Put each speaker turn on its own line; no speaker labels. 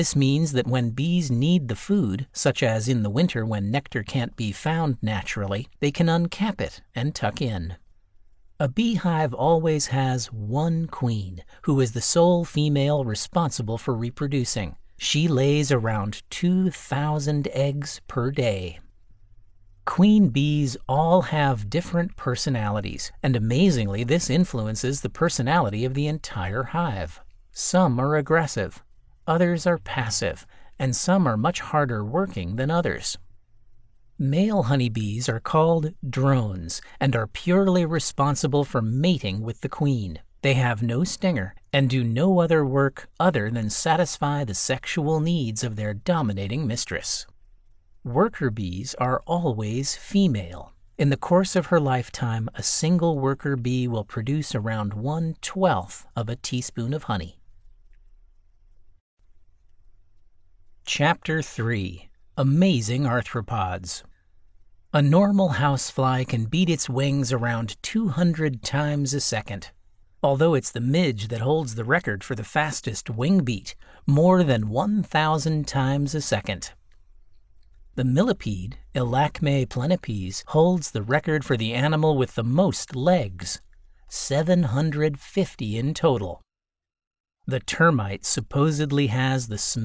This means that when bees need the food, such as in the winter when nectar can't be found naturally, they can uncap it and tuck in. A beehive always has one queen, who is the sole female responsible for reproducing. She lays around 2,000 eggs per day. Queen bees all have different personalities, and amazingly, this influences the personality of the entire hive. Some are aggressive, others are passive, and some are much harder working than others. Male honeybees are called drones and are purely responsible for mating with the queen. They have no stinger and do no other work other than satisfy the sexual needs of their dominating mistress. Worker bees are always female. In the course of her lifetime, a single worker bee will produce around 1/12 of a teaspoon of honey. Chapter 3. Amazing Arthropods. A normal housefly can beat its wings around 200 times a second. Although it's the midge that holds the record for the fastest wing beat, more than 1,000 times a second. The millipede, Elachme plenipes, holds the record for the animal with the most legs, 750 in total. The termite supposedly has the